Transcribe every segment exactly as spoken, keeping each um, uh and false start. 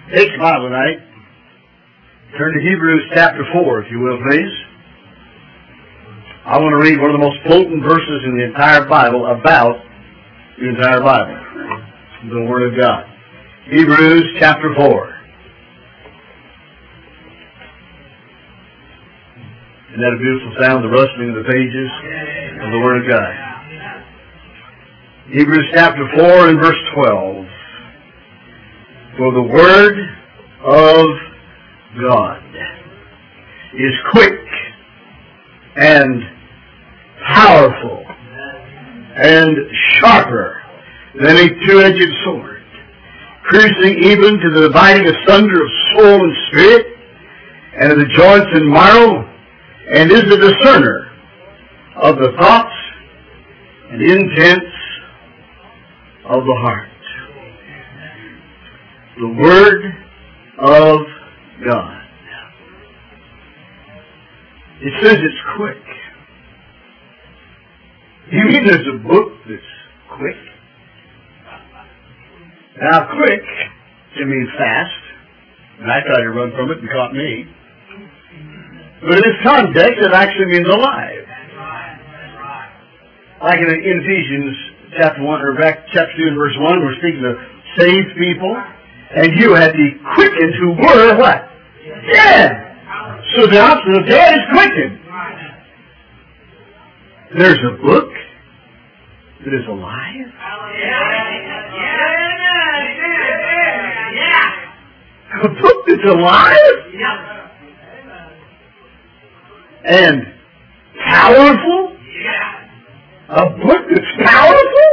Take your Bible tonight. Turn to Hebrews chapter four, if you will, please. I want to read one of the most potent verses in the entire Bible about the entire Bible, the Word of God. Hebrews chapter four. Isn't that a beautiful sound, the rustling of the pages of the Word of God? Hebrews chapter four and verse twelve. For the Word of God is quick and powerful and sharper than a two-edged sword, piercing even to the dividing asunder of soul and spirit, and of the joints and marrow, and is a discerner of the thoughts and intents of the heart. The Word of God. It says it's quick. You mean there's a book that's quick? Now, quick can mean fast, and I tried to run from it and caught me. But in this context, it actually means alive. Like in, in Ephesians chapter one, or back chapter two and verse one, we're speaking of saved people, and you had the quickened who were what? Dead. So the opposite of dead is quickened. There's a book that is alive. A book that's alive and powerful. A book that's powerful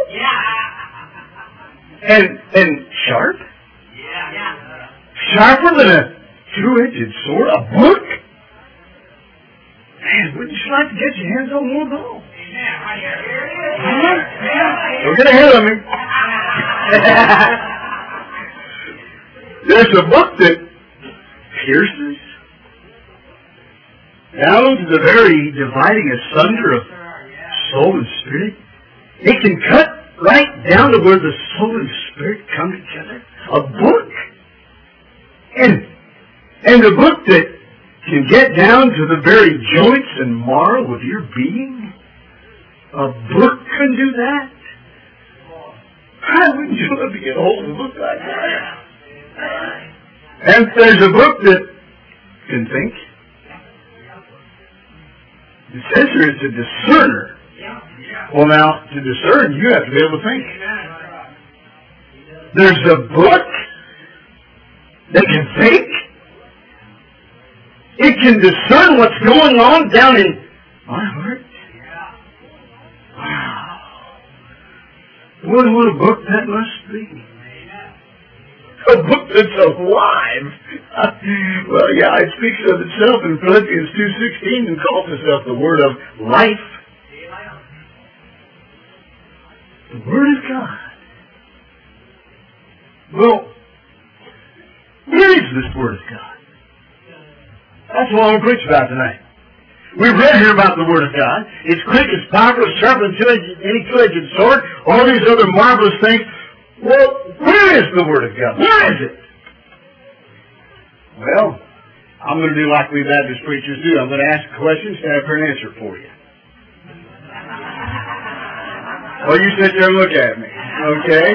and and sharp. Sharper than a two-edged sword. A book. Man, wouldn't you like to get your hands on one of those? Huh? Don't get ahead of me. There's a book that pierces down to the very dividing asunder of soul and spirit. It can cut right down to where the soul and spirit come together. A book. And, and a book that can get down to the very joints and marrow of your being. A book can do that. How wouldn't you love to get hold of a book like that? And there's a book that can think. It says here it's a discerner. Well, now, to discern, you have to be able to think. There's a book that can think. It can discern what's going on down in my heart. Wow. What, what a book that must be. A book that's alive. Well, yeah, it speaks of itself in Philippians two sixteen and calls itself the Word of life. The Word of God. Well, where is this Word of God? That's what I want to preach about tonight. We've read here about the Word of God. It's quick, it's powerful, it's sharper than any two-edged sword. All these other marvelous things. Well, where is the Word of God? Where is it? Well, I'm going to do like we Baptist preachers do. I'm going to ask questions and have an answer for you. Well, you sit there and look at me. Okay?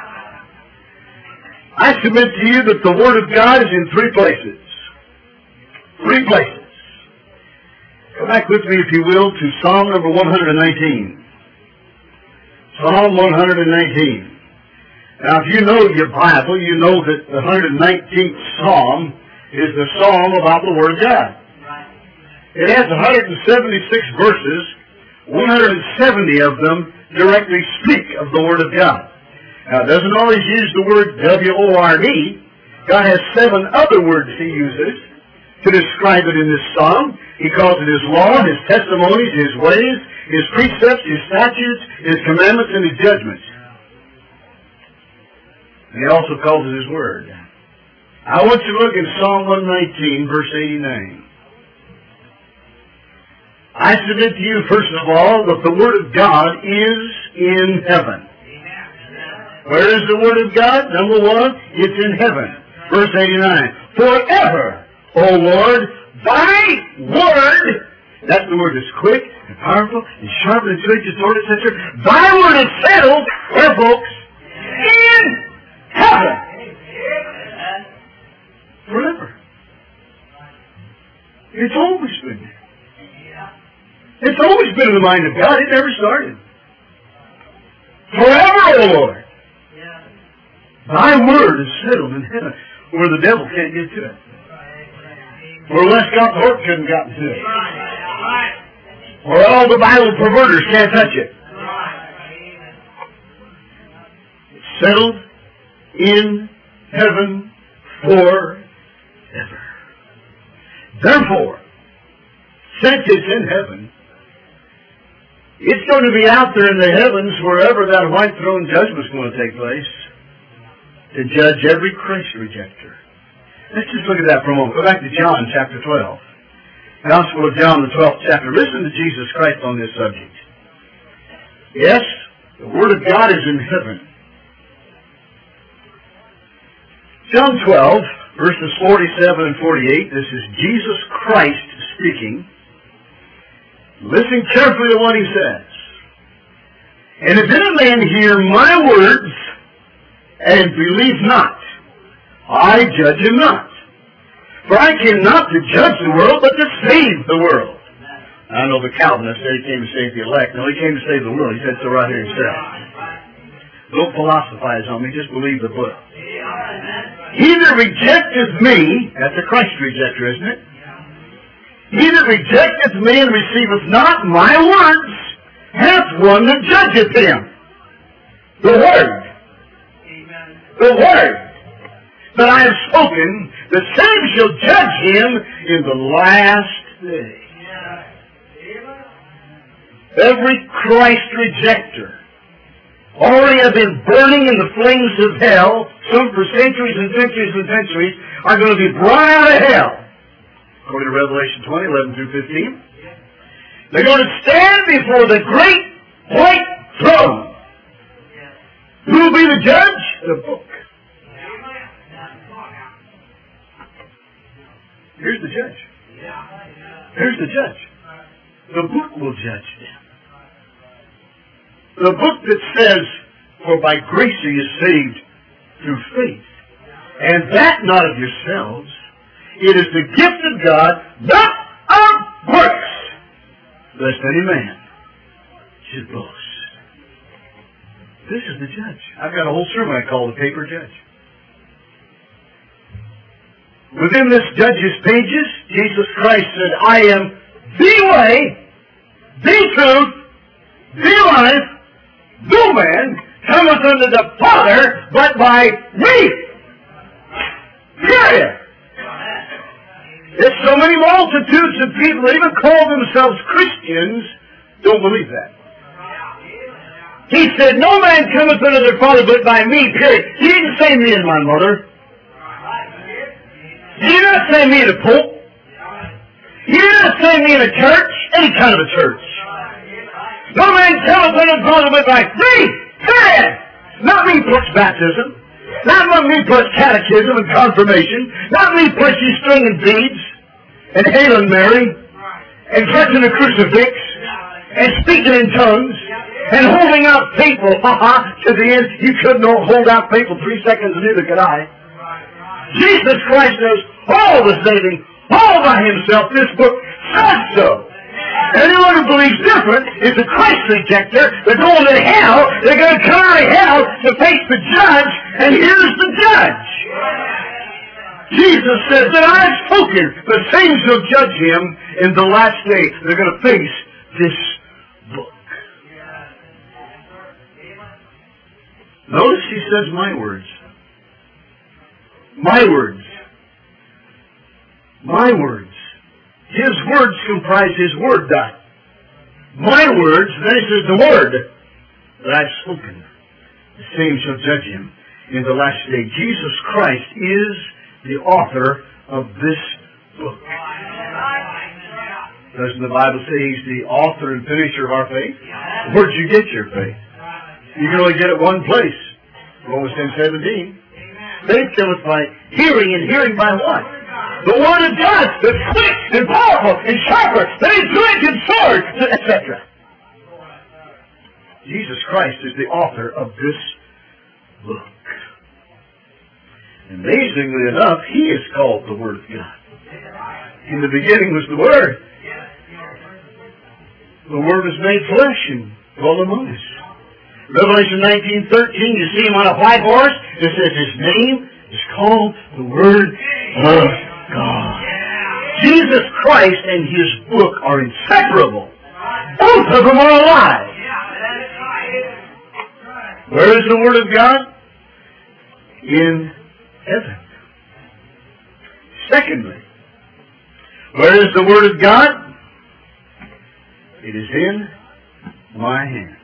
I submit to you that the Word of God is in three places. Three places. Go back with me, if you will, to Psalm number one hundred nineteen. Psalm one hundred nineteen. Now, if you know your Bible, you know that the one hundred nineteenth Psalm is the Psalm about the Word of God. It has one hundred seventy-six verses. one hundred seventy of them directly speak of the Word of God. Now, it doesn't always use the word W O R D. God has seven other words He uses to describe it in this Psalm. He calls it His law, His testimonies, His ways, His precepts, His statutes, His commandments, and His judgments. And He also calls it His Word. I want you to look in Psalm one nineteen, verse eighty-nine. I submit to you, first of all, that the Word of God is in heaven. Where is the Word of God? Number one, it's in heaven. Verse eighty-nine. Forever, O Lord, thy word, that's the word that's quick and powerful and sharp and two-edged sword, et cetera. Thy word is settled, where, folks? In heaven. Forever. It's always been there. It's always been in the mind of God. It never started. Forever, O Lord. Thy word is settled in heaven, where the devil can't get to it. Where Westcott Court couldn't gotten to it. Where all the Bible perverters can't touch it. It's settled in heaven forever. Therefore, since it's in heaven, it's going to be out there in the heavens wherever that white throne judgment is going to take place to judge every Christ rejecter. Let's just look at that for a moment. Go back to John chapter twelve. Gospel of John, the twelfth chapter. Listen to Jesus Christ on this subject. Yes, the Word of God is in heaven. John twelve, verses forty-seven and forty-eight. This is Jesus Christ speaking. Listen carefully to what he says. And if any man hear my words and believe not, I judge him not. For I came not to judge the world, but to save the world. I know the Calvinist said he came to save the elect. No, he came to save the world. He said so right here himself. Don't philosophize on me. Just believe the book. He that rejecteth me, that's a Christ rejecter, isn't it? He that rejecteth me and receiveth not my words hath one that judgeth him. The Word. The Word that I have spoken, the same shall judge him in the last day. Every Christ rejecter already have been burning in the flames of hell, some for centuries and centuries and centuries, are going to be brought out of hell. According to Revelation twenty, eleven through fifteen. They're going to stand before the great white throne. Who will be the judge? The book. Here's the judge. Here's the judge. The book will judge them. The book that says, for by grace are you saved through faith, and that not of yourselves. It is the gift of God, not of works, lest any man should boast. This is the judge. I've got a whole sermon I call the paper judge. Within this judge's pages, Jesus Christ said, I am the way, the truth, the life. No man cometh unto the Father but by me. Period. There's so many multitudes of people that even call themselves Christians don't believe that. He said, no man cometh unto the Father but by me, period. He didn't say me and my mother. He did not say me in a pope. He did not say me in a church, any kind of a church. No man cometh unto the Father but by me, period. Not me puts baptism. Not me puts catechism and confirmation. Not me puts you stringing beads and hailing Mary and touching a crucifix and speaking in tongues and holding out people, ha-ha, to the end. You couldn't hold out people three seconds, and neither could I. Jesus Christ knows all the saving, all by himself. This book says so. Anyone who believes different is a Christ rejecter. They're going to hell. They're going to come out of hell to face the judge, and here's the judge. Jesus said that I have spoken. The same shall judge him in the last day. They're going to face this book. Notice he says my words. My words. My words. His words comprise his word dot. My words, then he says the word that I've spoken. The same shall judge him in the last day. Jesus Christ is the author of this book. Doesn't the Bible say he's the author and finisher of our faith? Where'd you get your faith? You can only get it one place. Romans ten seventeen. Faith cometh by hearing, and hearing by what? The Word of God, that's quick and powerful and sharper than a two-edged sword, et cetera. Jesus Christ is the author of this book. Amazingly enough, He is called the Word of God. In the beginning was the Word. The Word was made flesh and dwelt among us. Revelation nineteen thirteen, you see Him on a white horse. It says His name is called the Word of God. Jesus Christ and His book are inseparable. Both of them are alive. Where is the Word of God? In heaven. Secondly, where is the Word of God? It is in my hand.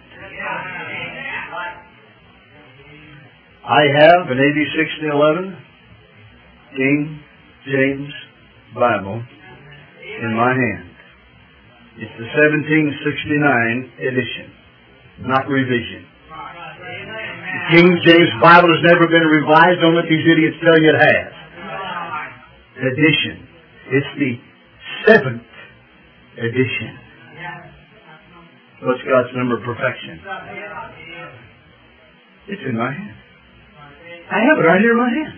I have an A D sixty eleven King James Bible in my hand. It's the seventeen sixty-nine edition, not revision. The King James Bible has never been revised. Don't let these idiots tell you it has. Edition. It's the seventh edition. What's God's number of perfection? It's in my hand. I have it right here in my hand.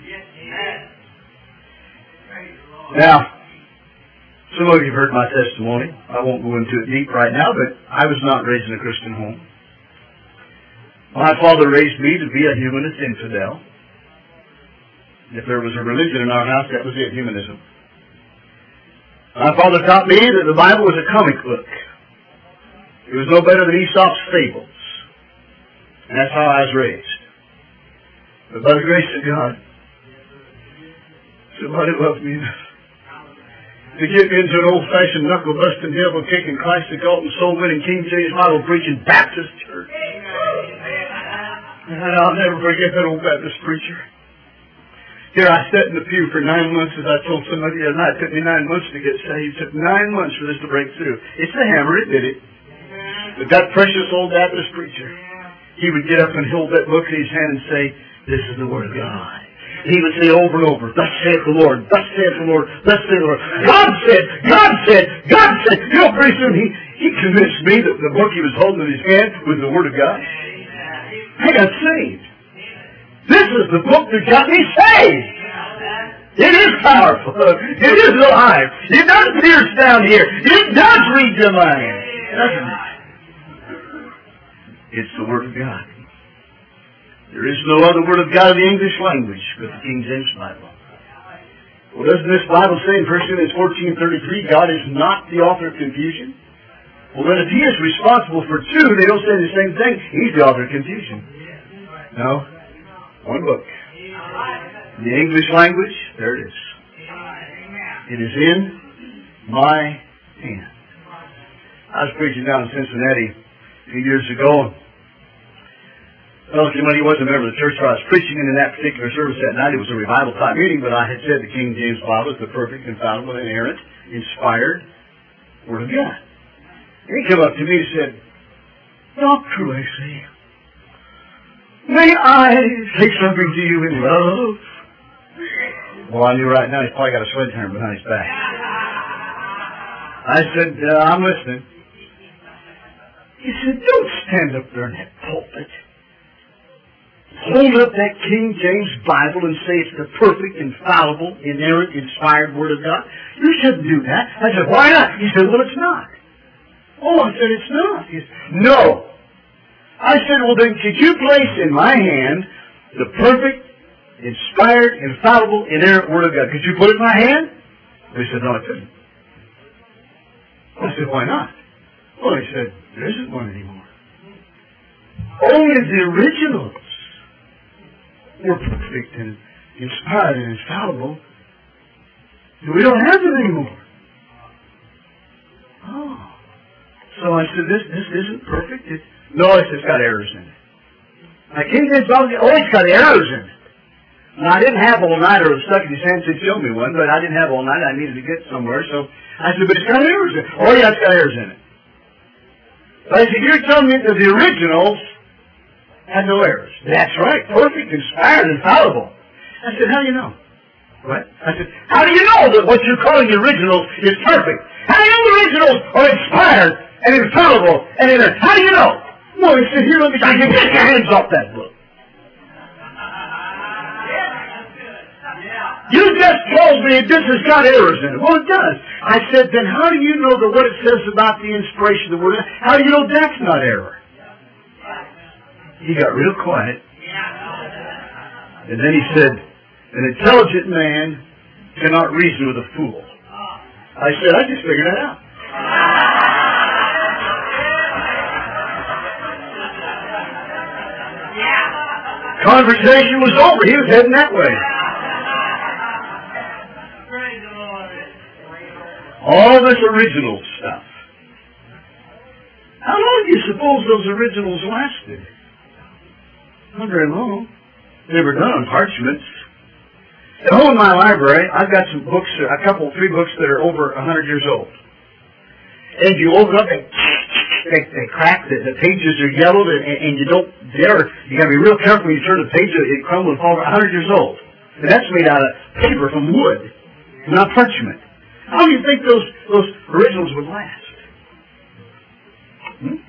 Now, some of you have heard my testimony. I won't go into it deep right now, but I was not raised in a Christian home. My father raised me to be a humanist infidel. If there was a religion in our house, that was it, humanism. My father taught me that the Bible was a comic book. It was no better than Aesop's fables. And that's how I was raised. But by the grace of God, somebody loved me enough to get me into an old-fashioned knuckle-busting, devil-kicking, Christ-exalting, soul-winning, King James Bible-preaching Baptist church. And I'll never forget that old Baptist preacher. Here I sat in the pew for nine months, as I told somebody the other night. It took me nine months to get saved. It took nine months for this to break through. It's the hammer, it did it. But that precious old Baptist preacher, he would get up and hold that book in his hand and say, "This is the Word of God." He would say over and over, "Thus saith the Lord, thus saith the Lord, thus saith the Lord." God said, God said, God said. You know, pretty soon he, he convinced me that the book he was holding in his hand was the Word of God. I got saved. This is the book that got me saved. It is powerful. It is alive. It does pierce down here. It does read your mind. Doesn't it? It's the Word of God. There is no other Word of God in the English language but the King James Bible. Well, doesn't this Bible say in First Corinthians fourteen thirty-three, God is not the author of confusion? Well, then if He is responsible for two, they don't say the same thing. He's the author of confusion. No. One book. In the English language, there it is. It is in my hand. I was preaching down in Cincinnati a few years ago. Well, when he wasn't a member of the church where I was preaching, and in that particular service that night, it was a revival type meeting, but I had said the King James Bible is the perfect, infallible, inerrant, inspired Word of God. And he came up to me and said, "Doctor Lacey, may I say something to you in love?" Well, I knew right now he's probably got a sledgehammer behind his back. I said, uh, "I'm listening." He said, "Don't stand up there in that pulpit. Hold up that King James Bible and say it's the perfect, infallible, inerrant, inspired Word of God. You shouldn't do that." I said, "Why not?" He said, "Well, it's not." Oh, I said, "It's not." He said, "No." I said, "Well, then could you place in my hand the perfect, inspired, infallible, inerrant Word of God? Could you put it in my hand?" He said, "No, I couldn't." I said, "Why not?" Well, he said, "There isn't one anymore. Only the originals were perfect and inspired and infallible. We don't have them anymore." Oh. So I said, this this isn't perfect. It, no, it's, it's got errors in it. My King James Bible, oh, it's got errors in it. And I didn't have all night, or stuck in his hand to show me one, but I didn't have all night. I needed to get somewhere. So I said, "But it's got errors in it." "Oh, yeah, it's got errors in it." So I said, "You're telling me that the originals had no errors?" "That's right. Perfect, inspired, infallible." I said, how do you know? What? I said, how do you know that what you're calling the original is perfect? How do you know the originals are inspired and infallible and inner? How do you know? Well, he said, here, let me tell you, get your hands off that book. You just told me this has got errors in it. Well, it does. I said, then how do you know that what it says about the inspiration of the Word, how do you know that's not error? He got real quiet. And then he said, an intelligent man cannot reason with a fool. I said, I just figured it out. Conversation was over. He was heading that way. All this original stuff. How long do you suppose those originals lasted? Not very long. They were done on parchments. At home in my library, I've got some books, a couple, three books that are over a hundred years old. And you open up and they, they crack, the, the pages are yellowed, and, and you don't dare, you got to be real careful when you turn the page, it crumbles and falls over a hundred years old. And that's made out of paper from wood, not parchment. How do you think those, those originals would last? Hmm?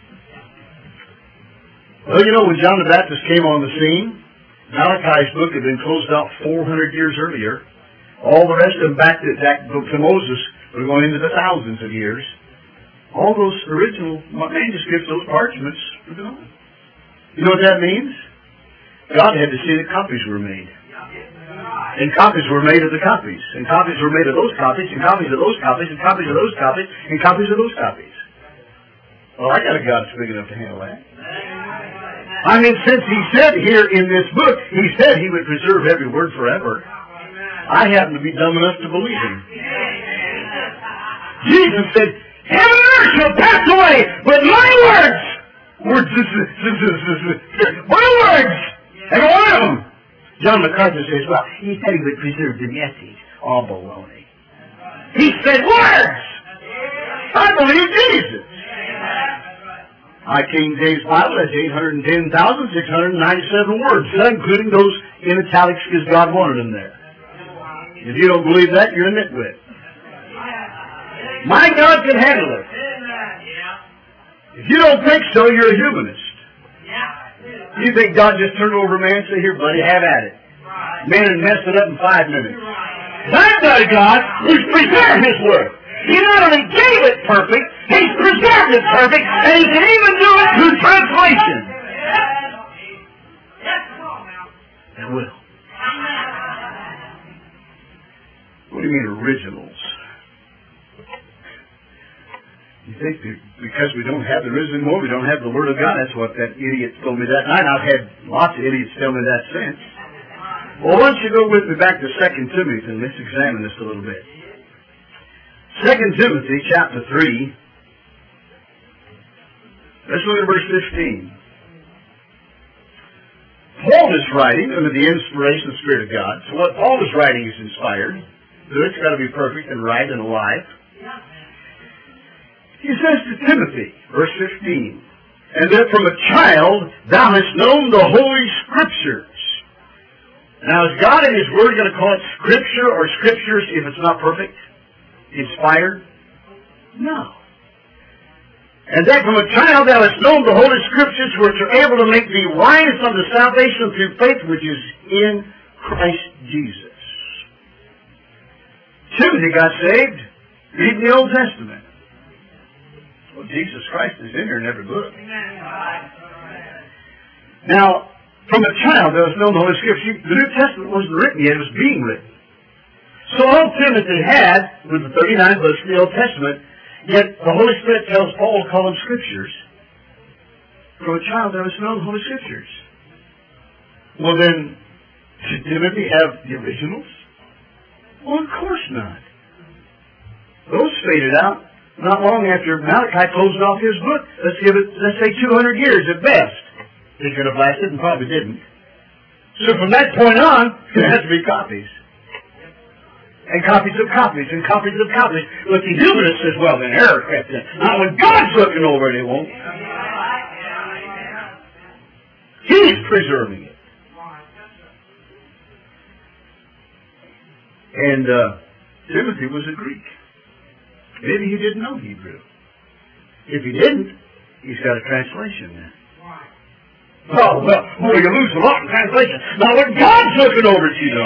Well, you know, when John the Baptist came on the scene, Malachi's book had been closed out four hundred years earlier. All the rest of them back to, back to Moses were going into the thousands of years. All those original manuscripts, those parchments, were gone. You know what that means? God had to see that copies were made. And copies were made of the copies. And copies were made of those copies, and copies of those copies, and copies of those copies, and copies of those copies. Well, I got a God that's big enough to handle that. I mean, since he said here in this book, he said he would preserve every word forever. I happen to be dumb enough to believe him. Jesus said, heaven and earth shall pass away, but my words, words, my words, every one of them. John MacArthur says, well, he said he would preserve the message. All baloney. He said words! I believe Jesus. My King James Bible has eight hundred ten thousand six hundred ninety-seven words, including those in italics because God wanted them there. If you don't believe that, you're a nitwit. My God can handle it. If you don't think so, you're a humanist. You think God just turned over a man and said, here, buddy, have at it. Man and messed it up in five minutes. That guy, God, who's preserved his word. He not only gave it perfect, he's preserved it perfect, and he can even do it through translation. And will. What do you mean originals? You think that because we don't have the risen more, we don't have the Word of God? That's what that idiot told me that night. I've had lots of idiots tell me that since. Well, why don't you go with me back to Second Timothy and let's examine this a little bit. Second Timothy chapter three. Let's look at verse fifteen. Paul is writing under the inspiration of the Spirit of God. So what Paul is writing is inspired. So it's got to be perfect and right and alive. He says to Timothy, verse fifteen, and that from a child thou hast known the Holy Scriptures. Now, is God in His Word going to call it Scripture or Scriptures if it's not perfect? Inspired? No. And that from a child thou hast known the Holy Scriptures, which are able to make thee wise unto salvation through faith which is in Christ Jesus. Timothy got saved reading the Old Testament. Well, Jesus Christ is in here in every book. Now, from a child thou hast known the Holy Scriptures. The New Testament wasn't written yet, it was being written. So all Timothy had was the thirty-nine books of the Old Testament, yet the Holy Spirit tells Paul to call them Scriptures. From a child thou hast known the Holy Scriptures. Well then, did Timothy have the originals? Well, of course not. Those faded out not long after Malachi closed off his book. Let's give it, let's say two hundred years at best. It could have lasted and probably didn't. So from that point on, there has to be copies. And copies of copies and copies of copies. But the humanist says, well, then error crept in. Not when God's looking over it, he won't. He's preserving it. And uh, Timothy was a Greek. Maybe he didn't know Hebrew. If he didn't, he's got a translation then. Oh, well, well, you lose a lot in translation. Now, what God's looking over it, you know.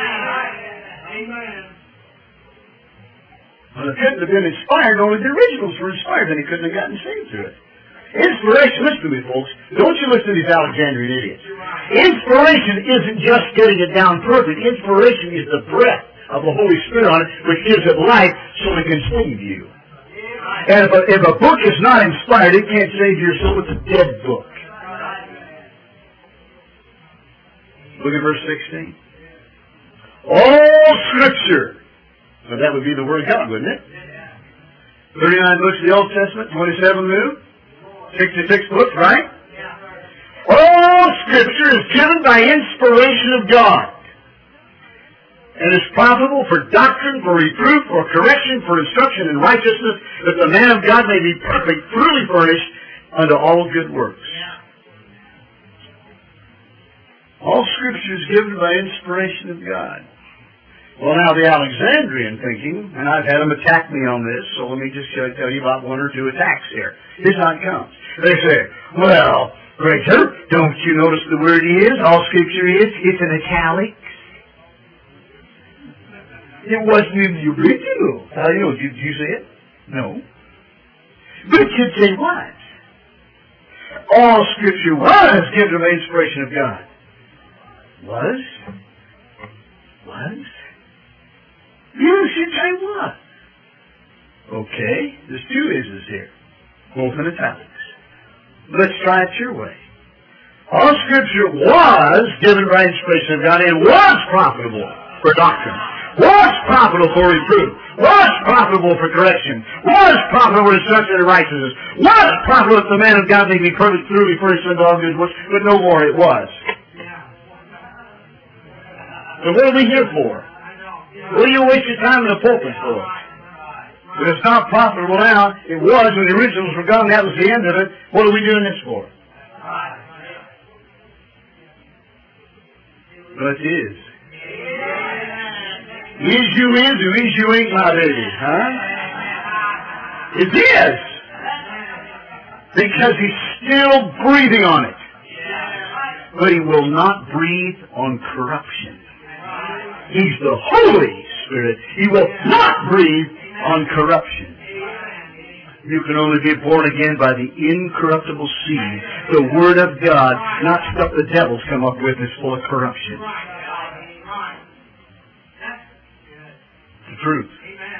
Amen. Well, it couldn't have been inspired. Only the originals were inspired, and he couldn't have gotten saved through it. Inspiration, listen to me, folks. Don't you listen to these Alexandrian idiots. Inspiration isn't just getting it down perfect. Inspiration is the breath of the Holy Spirit on it, which gives it life so it can save you. And if a, if a book is not inspired, it can't save your soul. It's a dead book. Look at verse sixteen. All Scripture. Well, that would be the Word of God, wouldn't it? thirty-nine books of the Old Testament, twenty-seven New, sixty-six books, right? All Scripture is given by inspiration of God, and is profitable for doctrine, for reproof, for correction, for instruction in righteousness, that the man of God may be perfect, truly furnished unto all good works. All Scripture is given by inspiration of God. Well, now the Alexandrian thinking, and I've had them attack me on this, so let me just uh, tell you about one or two attacks here. Here's how it comes. They say, well, preacher, don't you notice the word is? All Scripture is? It's in italics. It wasn't in the original. How do you know? Did you say it? No. But it should say what? All Scripture was given by inspiration of God. Was? Was? You should say what? Okay, there's two is's here, both in italics. Let's try it your way. All Scripture was given by inspiration of God and was profitable for doctrine, was profitable for reproof, was profitable for correction, was profitable for instruction in righteousness, was profitable that the man of God may be perfect, truly furnished unto all good works, but no more it was. So what are we here for? What do you waste your time in the pulpit for? If it's not profitable now, it was when the originals were gone, that was the end of it. What are we doing this for? Well, it is. Is you is or is you ain't not is, huh? It is. Because he's still breathing on it. But he will not breathe on corruption. He's the Holy Spirit. He will not breathe on corruption. You can only be born again by the incorruptible seed, the Word of God, not stuff the devil's come up with that's full of corruption. The truth.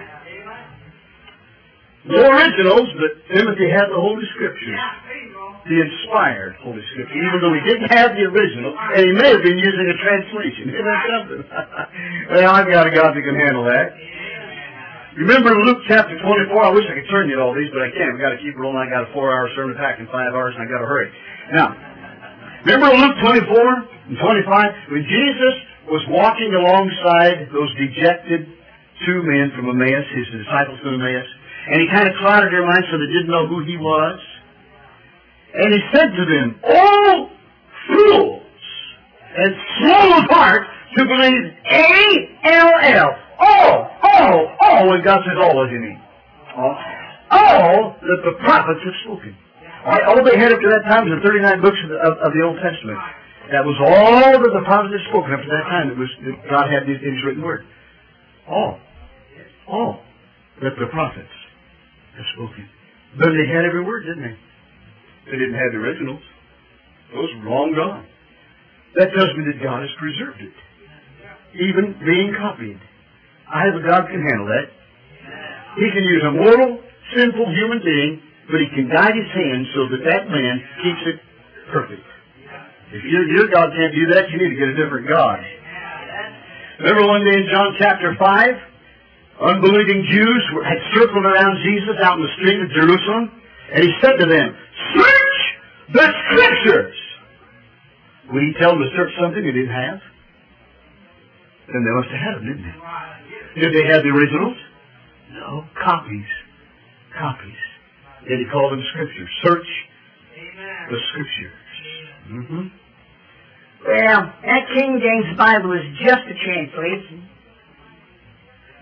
No originals, but Timothy had the Holy Scriptures. The inspired Holy Scripture, even though he didn't have the original, and he may have been using a translation. Isn't that something? Well, I've got a God that can handle that. Remember Luke chapter twenty-four? I wish I could turn you to all these, but I can't. We've got to keep rolling. I got a four-hour sermon packed in five hours, and I got to hurry. Now, remember Luke twenty-four and twenty-five? When Jesus was walking alongside those dejected two men from Emmaus, his disciples from Emmaus, and he kind of clouded their minds so they didn't know who he was. And he said to them, "Oh, fools, and slow of heart to believe A L L. All, all, all, when God says all, what do you mean? All, all that the prophets have spoken." All, all they had up to that time was the thirty-nine books of the, of, of the Old Testament. That was all that the prophets had spoken up to that time. It was that God had in His written word. All, all that the prophets have spoken. But they had every word, didn't they? They didn't have the originals. Those were long gone. That tells me that God has preserved it, even being copied. I have a God can handle that. He can use a mortal, sinful human being, but He can guide His hand so that that man keeps it perfect. If your, your God can't do that, you need to get a different God. Remember one day in John chapter five, unbelieving Jews had circled around Jesus out in the street of Jerusalem, and He said to them, "Search the Scriptures." Would He tell them to search something they didn't have? Then they must have had them, didn't they? Did they have the originals? No. Copies. Copies. Yet He called them Scriptures. Search the Scriptures. Mm-hmm. Well, that King James Bible is just a translation.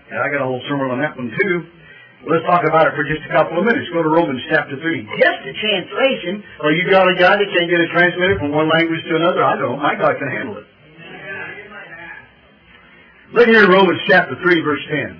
And I got a whole sermon on that one too. Let's talk about it for just a couple of minutes. Go to Romans chapter three. Just a translation. Well, you got a guy that can't get it translated from one language to another. I don't. My God can handle it. Look here in Romans chapter three, verse ten.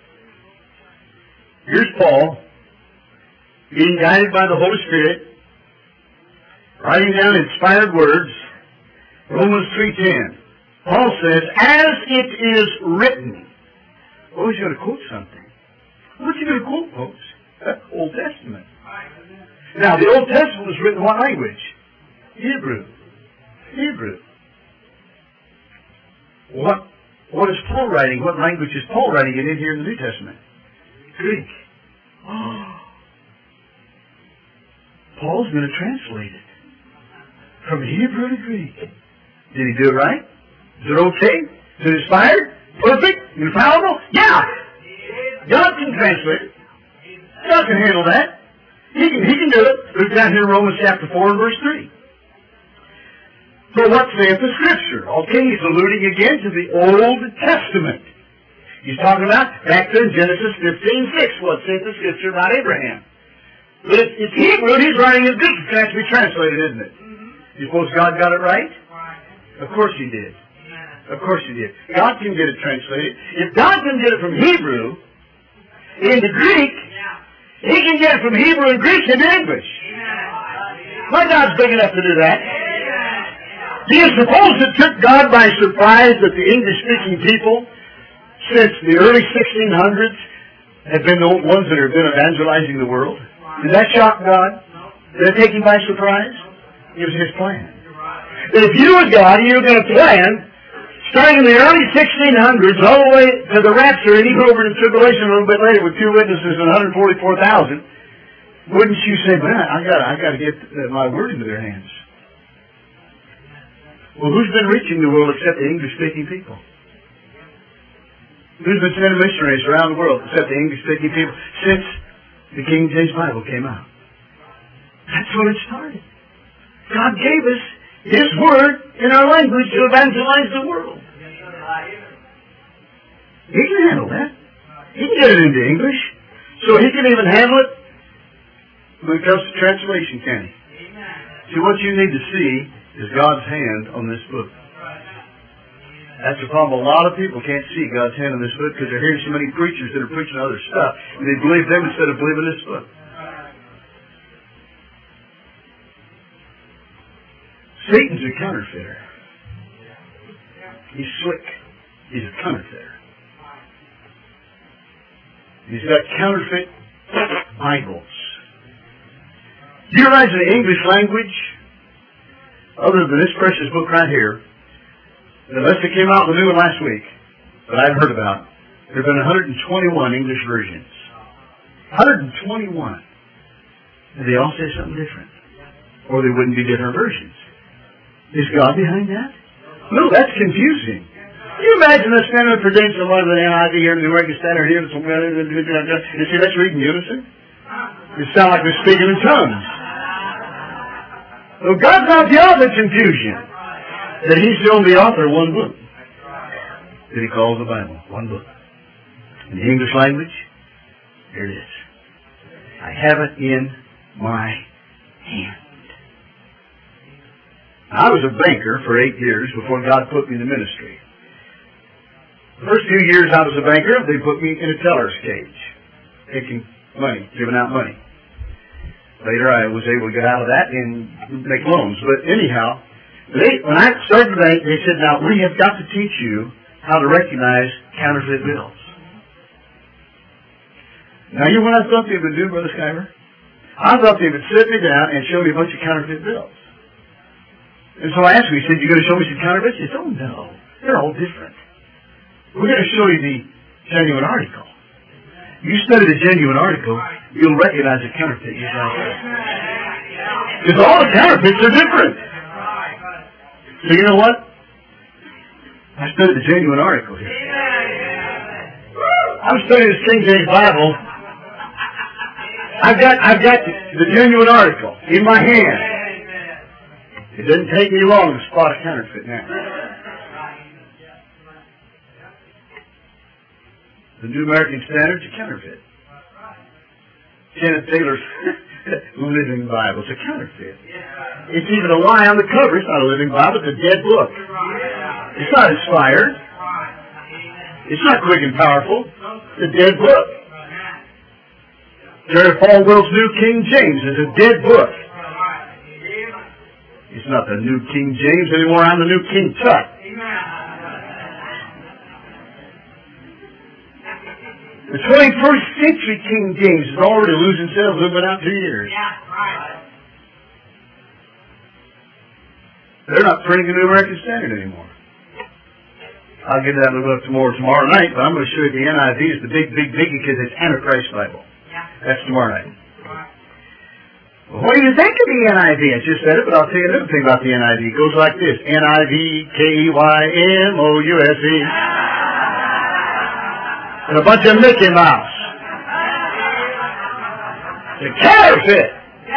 Here's Paul, being guided by the Holy Spirit, writing down inspired words. Romans three ten. Paul says, as it is written. Oh, he's going to quote something. What's he going to quote, folks? That's Old Testament. Now, the Old Testament was written in what language? Hebrew. Hebrew. What, what is Paul writing? What language is Paul writing it in here in the New Testament? Greek. Oh. Paul's going to translate it from Hebrew to Greek. Did he do it right? Is it okay? Is it inspired? Perfect? Infallible? Yeah! God can translate it. God can handle that. He can, he can do it. Look down here in Romans chapter four and verse three. For what saith the Scripture? Okay, he's alluding again to the Old Testament. He's talking about back there in Genesis fifteen six. What saith the Scripture about Abraham? But it's, it's Hebrew, and he's writing in Greek. It has to be translated, isn't it? You suppose God got it right? Of course he did. Of course he did. God can get it translated. If God can get it from Hebrew into Greek, he can get it from Hebrew and Greek into English. My God's big enough to do that. Do you suppose it took God by surprise that the English-speaking people, since the early sixteen hundreds, have been the ones that have been evangelizing the world? Did that shock God? Did it take him by surprise? It was his plan. But if you were God, you were going to plan, starting in the early sixteen hundreds, all the way to the rapture, and even over to tribulation a little bit later with two witnesses and one hundred forty-four thousand, wouldn't you say, man, I got I got to get my word into their hands? Well, who's been reaching the world except the English-speaking people? Who's been sending missionaries around the world except the English-speaking people since the King James Bible came out? That's when it started. God gave us His Word in our language to evangelize the world. He can handle that. He can get it into English. So He can even handle it when it comes to translation, can He? See, what you need to see is God's hand on this book. That's the problem. A lot of people can't see God's hand on this book because they're hearing so many preachers that are preaching other stuff, and they believe them instead of believing this book. Satan's a counterfeiter. He's slick. He's a counterfeiter. He's got counterfeit Bibles. Do you realize in the English language, other than this precious book right here, unless it came out in the new one last week, that I've heard about, there have been one hundred twenty-one English versions. one hundred twenty-one. And they all say something different. Or they wouldn't be different versions. Is God behind that? No, that's confusing. Can you imagine us standing for days and one of the N I V here in the American Standard here, and see, let's read in unison? It sounds like we're speaking in tongues. So God's not the author of confusion. That He's the only author of one book that He calls the Bible. One book. In the English language, here it is. I have it in my hand. I was a banker for eight years before God put me in the ministry. The first few years I was a banker, they put me in a teller's cage, taking money, giving out money. Later I was able to get out of that and make loans. But anyhow, they, when I started the bank, they said, now we have got to teach you how to recognize counterfeit bills. Now you know what I thought they would do, Brother Skyler? I thought they would sit me down and show me a bunch of counterfeit bills. And so I asked him, he said, you going to show me some counterfeits? He said, oh no, they're all different. We're going to show you the genuine article. You study the genuine article, you'll recognize a counterfeit just like that. Because all the counterfeits are different. So you know what? I studied the genuine article here. I'm studying the King James Bible. I've got, I've got the genuine article in my hand. It doesn't take me long to spot a counterfeit now. The New American Standard's a counterfeit. Kenneth Taylor's Living Bible is a counterfeit. It's even a lie on the cover. It's not a living Bible. It's a dead book. It's not inspired. It's not quick and powerful. It's a dead book. Jerry Falwell's New King James is a dead book. It's not the New King James anymore. I'm the New King Tut. The twenty-first century King James is already losing sales. It's been out two years. They're not printing the New American Standard anymore. I'll get that a little bit more tomorrow night, but I'm going to show you the N I V is the big, big biggie because it's Antichrist Bible. That's tomorrow night. Well, what do you think of the N I V? I just said it, but I'll tell you another thing about the N I V. It goes like this. N I V K E Y M O U S E. And a bunch of Mickey Mouse. It's a counterfeit.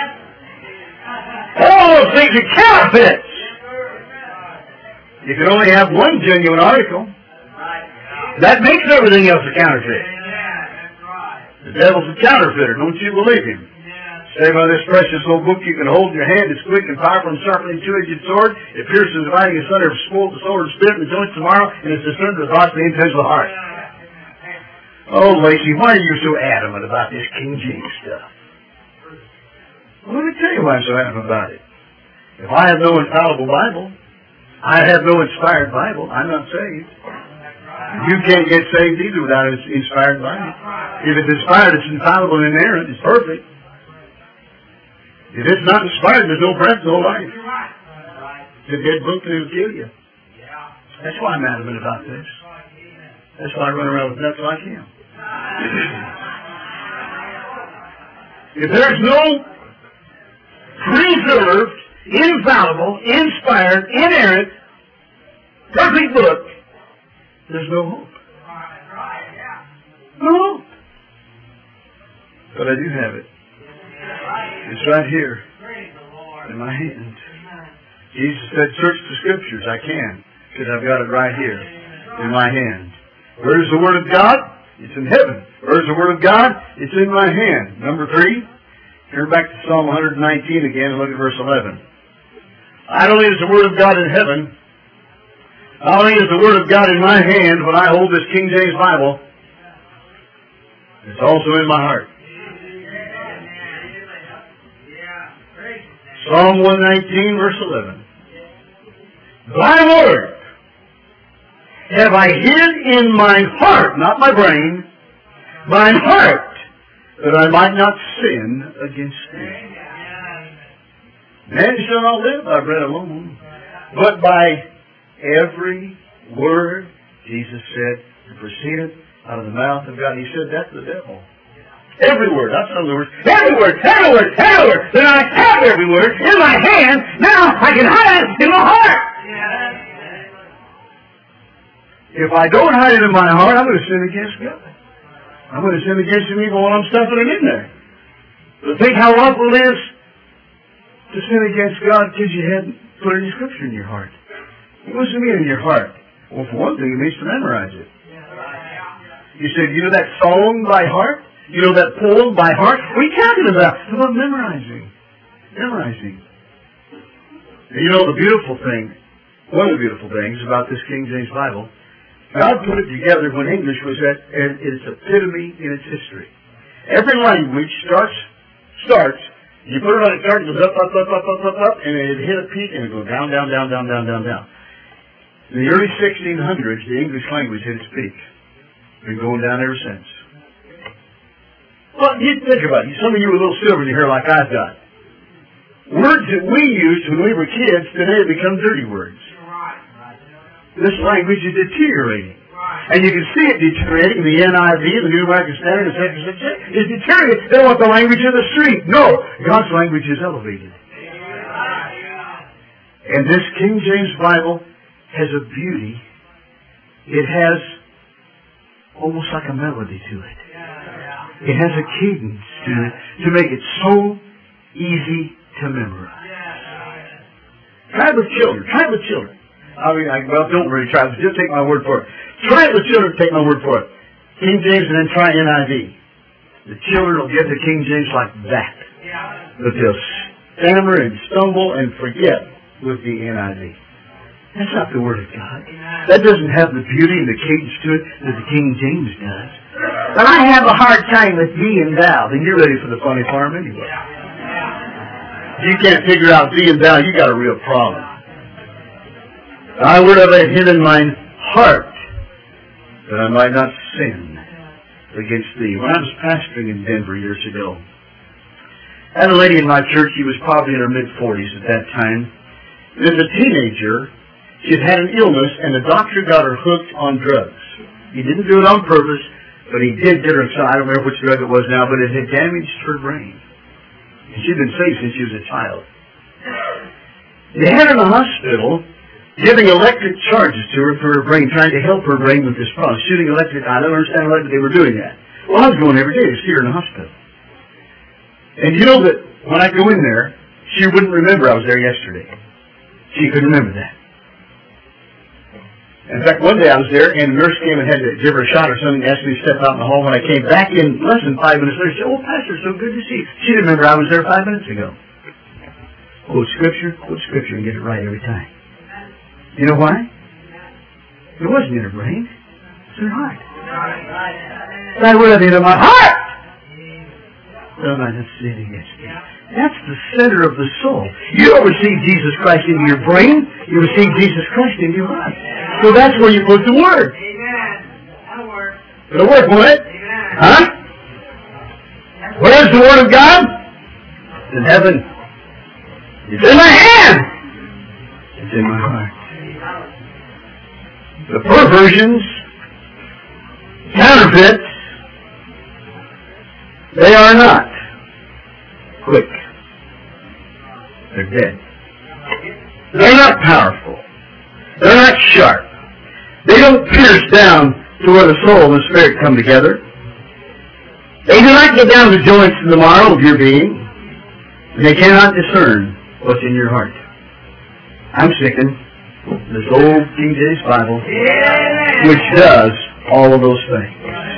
All those things are counterfeits. You can only have one genuine article. That makes everything else a counterfeit. The devil's a counterfeiter. Don't you believe him? Say by this precious old book you can hold in your hand. It's quick and powerful and sharpening two-edged sword. It pierces the dividing asunder of soul, the soul, the spirit, and the joints tomorrow, and it's discerned the thoughts and the intents of the heart. Oh, Lacey, why are you so adamant about this King James stuff? Well, let me tell you why I'm so adamant about it. If I have no infallible Bible, I have no inspired Bible, I'm not saved. You can't get saved either without an inspired Bible. If it's inspired, it's infallible and inerrant, it's perfect. If it's not inspired, there's no breath, no life. It's a dead book that will kill you. That's why I'm adamant about this. That's why I run around with nuts like him. If there's no preserved, infallible, inspired, inerrant, perfect book, there's no hope. No hope. But I do have it. It's right here in my hand. Jesus said, search the Scriptures. I can, because I've got it right here in my hand. Where's the Word of God? It's in heaven. Where's the Word of God? It's in my hand. Number three, turn back to Psalm one nineteen again and look at verse eleven. Not only is the Word of God in heaven, not only is the Word of God in my hand when I hold this King James Bible, it's also in my heart. Psalm one nineteen, verse eleven. Thy Word have I hid in mine heart, not my brain, mine heart, that I might not sin against thee. Man shall not live by bread alone, but by every word, Jesus said, that proceedeth out of the mouth of God. He said that to the devil. Every word, that's not the words. Every word, every word, every word. Then I have every word in my hand. Now I can hide it in my heart. If I don't hide it in my heart, I'm going to sin against God. I'm going to sin against Him even while I'm stuffing it in there. But think how awful it is to sin against God because you hadn't put any Scripture in your heart. What does it mean in your heart? Well, for one thing, it means to memorize it. You said, you know that song by heart? You know that poem by heart? What are you talking about? It's about memorizing. Memorizing. And you know the beautiful thing, one of the beautiful things about this King James Bible, God put it together when English was at, at its epitome in its history. Every language starts, starts, you put it on a chart, it goes up, up, up, up, up, up, up, and it hit a peak, and it goes down, down, down, down, down, down, down. In the early sixteen hundreds, the English language hit its peak. Been going down ever since. Well, you think about it. Some of you are a little silver in your hair like I've got. Words that we used when we were kids today have become dirty words. This language is deteriorating. And you can see it deteriorating. The N I V, the New American Standard, et cetera, et cetera, is deteriorating. They want the language of the street. No, God's language is elevated. And this King James Bible has a beauty. It has almost like a melody to it. It has a cadence to it to make it so easy to memorize. Try it with children. Try it with children. I mean, I, well, don't really try it. Just take my word for it. Try it with children. Take my word for it. King James and then try N I V. The children will get the King James like that. But they'll stammer and stumble and forget with the N I V. That's not the Word of God. That doesn't have the beauty and the cadence to it that the King James does. But I have a hard time with thee and thou. Then you're ready for the funny farm anyway. If you can't figure out thee and thou, you got a real problem. Thy word have I hid in mine heart, that I might not sin against thee. When I was pastoring in Denver years ago, I had a lady in my church. She was probably in her mid-forties at that time. As a teenager, she had had an illness, and the doctor got her hooked on drugs. He didn't do it on purpose, but he did get her. So I don't remember which drug it was now, but it had damaged her brain. And she'd been safe since she was a child. They had her in the hospital, giving electric charges to her for her brain, trying to help her brain with this problem. Shooting electric, I don't understand why they were doing that. Well, I was going every day to see her in the hospital. And you know that when I go in there, she wouldn't remember I was there yesterday. She couldn't remember that. In fact, one day I was there, and the nurse came and had to give her a shot or something, asked me to step out in the hall. When I came back in less than five minutes later, she said, "Oh, Pastor, so good to see you." She didn't remember I was there five minutes ago. Quote Scripture, quote Scripture, and get it right every time. You know why? It wasn't in her brain. It's in her heart. Thy word have I in my heart. Well, I just say it again. That's the center of the soul. You don't receive Jesus Christ into your brain. You receive Jesus Christ into your heart. So that's where you put the Word. Amen. That'll work. It'll work, won't it? Amen. Huh? Where's the Word of God? It's in heaven. It's in my hand. It's in my heart. The perversions, counterfeits, they are not quick. They're dead. They're not powerful. They're not sharp. They don't pierce down to where the soul and the spirit come together. They do not get down to the joints and the marrow of your being. And they cannot discern what's in your heart. I'm sticking this old King James Bible, which does all of those things.